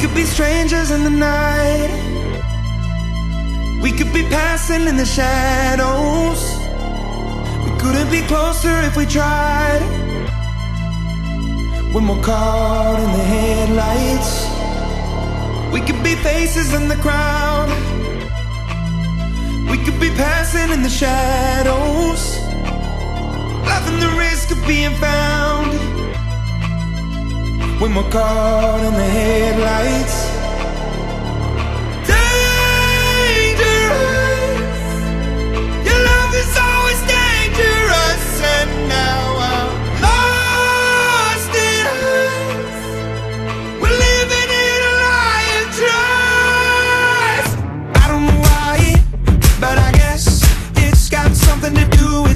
could be strangers in the night. We could be passing in the shadows. We couldn't be closer if we tried. When we're caught in the headlights, we could be faces in the crowd. We could be passing in the shadows, laughing the risk of being found. When we're caught in the headlights. Dangerous, your love is always dangerous. And now I'm lost in us. We're living in a lie of trust. I don't know why, but I guess it's got something to do with